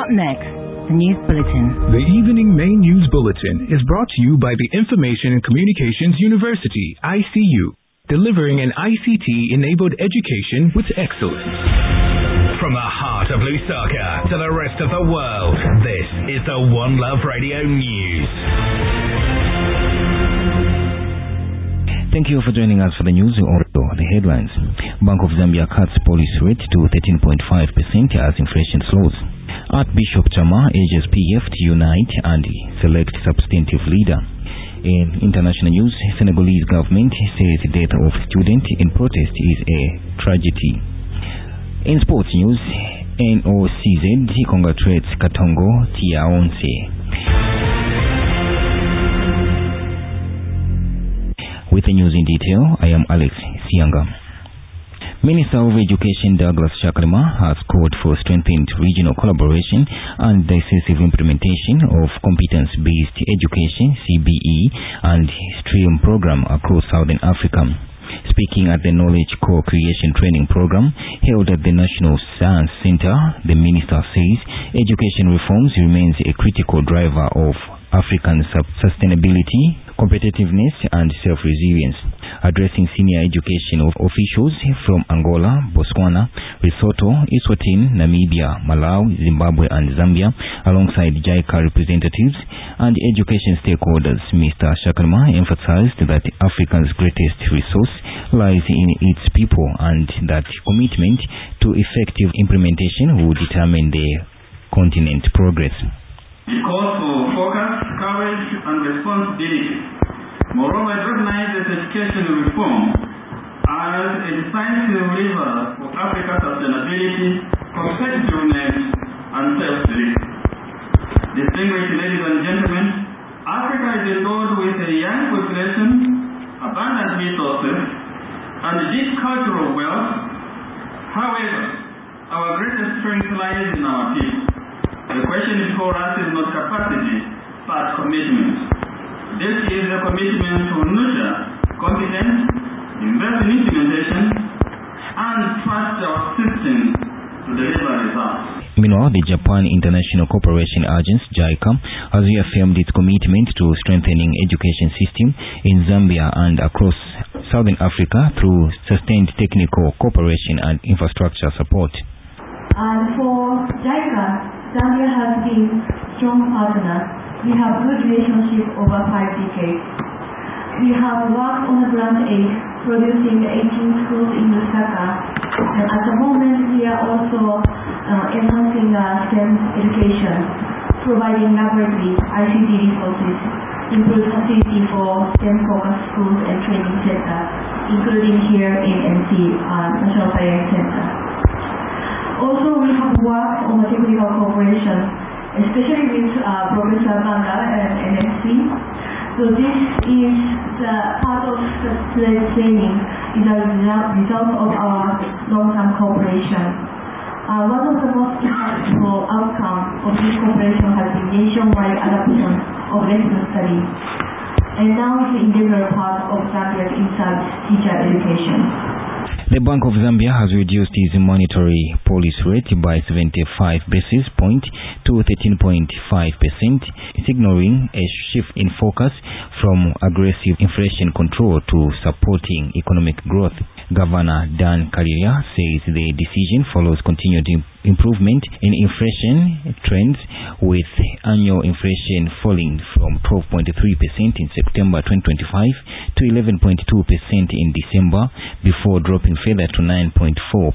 Up next, the News Bulletin. The Evening Main News Bulletin is brought to you by the Information and Communications University, ICU, delivering an ICT-enabled education with excellence. From the heart of Lusaka to the rest of the world, this is the One Love Radio News. Thank you for joining us for the news. The headlines. Bank of Zambia cuts police rate to 13.5% as inflation slows. Archbishop Chama urges PF to unite and select substantive leader. In international news, Senegalese government says the death of student in protest is a tragedy. In sports news, NOCZ congratulates Katongo Tiaonse. With the news in detail, I am Alex Sianga. Minister of Education Douglas Shakalima has called for strengthened regional collaboration and decisive implementation of competence-based education (CBE) and STREAM program across Southern Africa. Speaking at the Knowledge Co-Creation Training Program held at the National Science Center, the minister says education reforms remains a critical driver of African sustainability, competitiveness and self-resilience. Addressing senior education officials from Angola, Botswana, Lesotho, Eswatini, Namibia, Malawi, Zimbabwe and Zambia, alongside JICA representatives and education stakeholders, Mr. Shakalima emphasized that Africa's greatest resource lies in its people and that commitment to effective implementation will determine the continent's progress. It calls for focus, courage, and responsibility. Moreover, it recognizes education reform as a decisive lever for Africa's sustainability, competitiveness, and self-belief. Distinguished ladies and gentlemen, Africa is endowed with a young population, abundant resources, and deep cultural wealth. However, our greatest strength lies in our people. The question before us is not capacity, but commitment. This is a commitment to nurture competence, invest in implementation, and trust our systems to deliver results. Meanwhile, the Japan International Cooperation Agency, JICA, has reaffirmed its commitment to strengthening education system in Zambia and across Southern Africa through sustained technical cooperation and infrastructure support. And for JICA, Zambia has been a strong partner. We have good relationship over 5 decades. We have worked on a grant aid, producing 18 schools in Lusaka. And at the moment, we are also enhancing STEM education, providing laboratories, ICT resources, improved facility for STEM-focused schools and training centers, including here in NC, National Science Center. Also, we have worked on a technical cooperation, especially with Professor Banga and NSC. So this is the part of the training is a result of our long-term cooperation. One of the most impactful outcomes of this cooperation has been nationwide adoption of lesson study. And now it's an integral part of Zambia's in-service teacher education. The Bank of Zambia has reduced its monetary policy rate by 75 basis points to 13.5%, signaling a shift in focus from aggressive inflation control to supporting economic growth. Governor Dan Kariya says the decision follows continued improvement in inflation trends, with annual inflation falling from 12.3% in September 2025 to 11.2% in December, before dropping further to 9.4%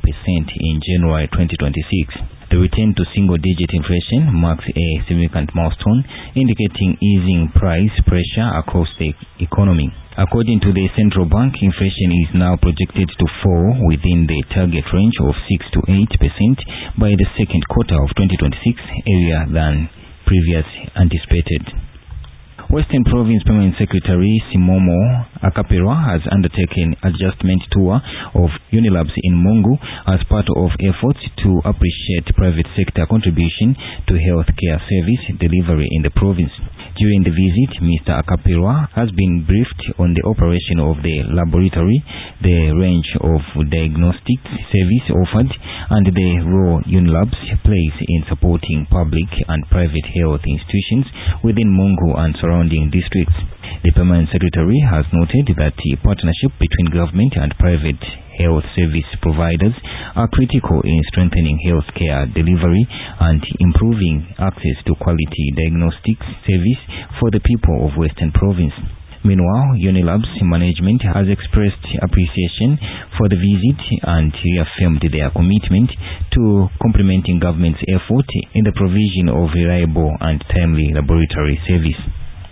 in January 2026. The return to single-digit inflation marks a significant milestone, indicating easing price pressure across the economy. According to the central bank, inflation is now projected to fall within the target range of 6 to 8% by the second quarter of 2026, earlier than previously anticipated. Western Province Permanent Secretary Simomo Akapera has undertaken adjustment tour of Unilabs in Mungu as part of efforts to appreciate private sector contribution to healthcare service delivery in the province. During the visit, Mr. Akapirwa has been briefed on the operation of the laboratory, the range of diagnostic service offered, and the role Unilab's plays in supporting public and private health institutions within Mungu and surrounding districts. The Permanent Secretary has noted that the partnership between government and private health service providers are critical in strengthening healthcare delivery and improving access to quality diagnostics service for the people of Western Province. Meanwhile, Unilab's management has expressed appreciation for the visit and reaffirmed their commitment to complementing government's effort in the provision of reliable and timely laboratory service.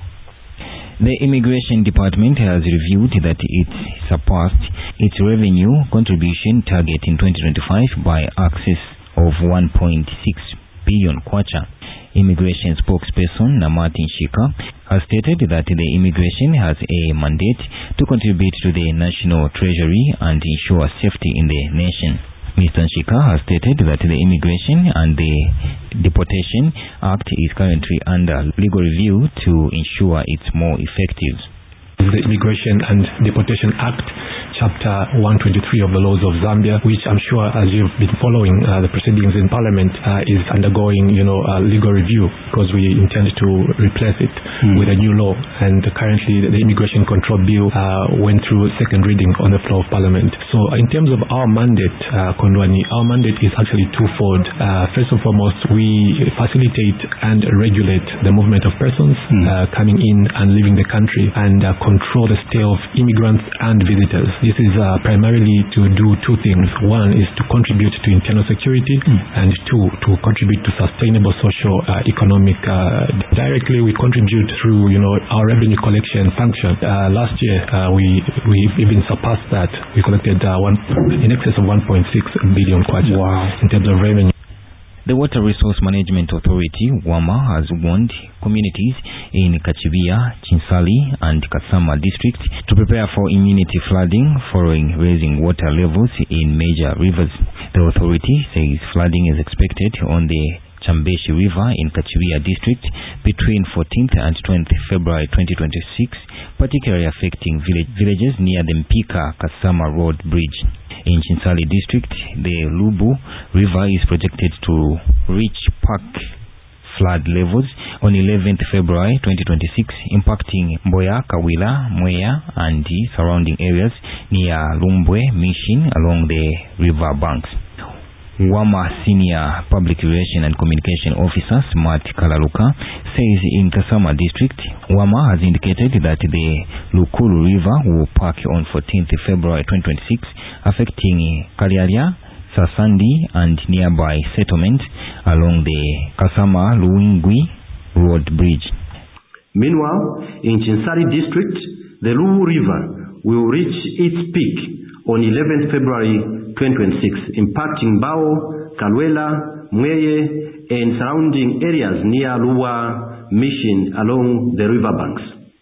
The Immigration Department has reviewed that it surpassed its revenue contribution target in 2025 by excess of 1.6 billion kwacha. Immigration spokesperson Martin Shika has stated that the immigration has a mandate to contribute to the national treasury and ensure safety in the nation. Mr. Shika has stated that the Immigration and the Deportation Act is currently under legal review to ensure it's more effective. The Immigration and Deportation Act, Chapter 123 of the laws of Zambia, which I'm sure, as you've been following the proceedings in Parliament, is undergoing, legal review because we intend to replace it with a new law. And currently, the Immigration Control Bill went through second reading on the floor of Parliament. So, in terms of our mandate, Kondwani, our mandate is actually twofold. First and foremost, we facilitate and regulate the movement of persons coming in and leaving the country and control the stay of immigrants and visitors. This is primarily to do two things. One is to contribute to internal security, and two, to contribute to sustainable social economic. Directly, we contribute through our revenue collection function. Last year, we even surpassed that. We collected in excess of 1.6 billion kwacha in terms of revenue. The Water Resource Management Authority, WAMA, has warned communities in Kachibia, Chinsali, and Kasama districts to prepare for imminent flooding following rising water levels in major rivers. The authority says flooding is expected on the Chambeshi River in Kachibia district between 14th and 20th February 2026, particularly affecting villages near the Mpika Kasama Road Bridge. In Chinsali district, the Lubu River is projected to reach peak flood levels on 11th February 2026, impacting Mboya, Kawila, Mwea, and the surrounding areas near Lumbwe Mission along the river banks. WAMA Senior Public Relation and Communication Officer Smart Kalaluka says in Kasama district, WAMA has indicated that the Lukulu River will pack on 14th February 2026, affecting Kalialia, Sasandi, and nearby settlements along the Kasama-Luingwi Road Bridge. Meanwhile, in Chinsali district, the Lubu River will reach its peak on 11th February 2026, impacting Bao, Kalwela, Mweye, and surrounding areas near Luwa Mission along the riverbanks.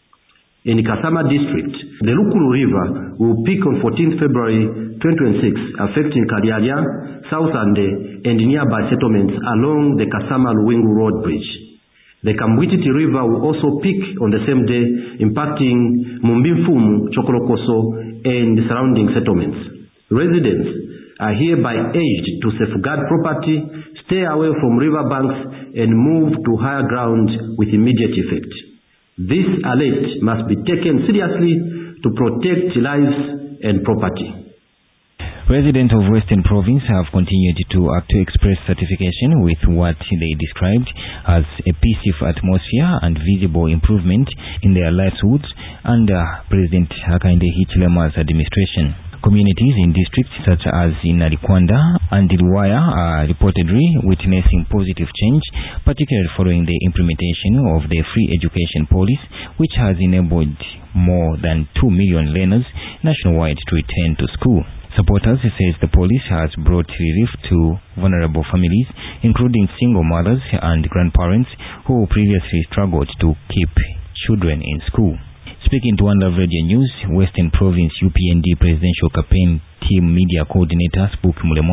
In Kasama district, the Lukulu River will peak on 14th February 2026, affecting Kalialia, South Ande, and nearby settlements along the Kasama-Luwingu Road Bridge. The Kambwititi River will also peak on the same day, impacting Mumbimfumu, Chokolokoso, and surrounding settlements. Residents are hereby urged to safeguard property, stay away from riverbanks, and move to higher ground with immediate effect. This alert must be taken seriously to protect lives and property. Residents of Western Province have continued to express certification with what they described as a peaceful atmosphere and visible improvement in their livelihoods under President Hakainde Hichilema's administration. Communities in districts such as in Narikwanda and Luwaya are reportedly witnessing positive change, particularly following the implementation of the free education policy, which has enabled more than 2 million learners nationwide to return to school. Supporters says the policy has brought relief to vulnerable families, including single mothers and grandparents who previously struggled to keep children in school. Speaking to One Love Radio News, Western Province UPND Presidential Campaign Team Media Coordinator Spook Mulemo